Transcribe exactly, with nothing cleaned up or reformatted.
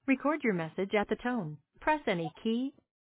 Record your message at the tone. Press any key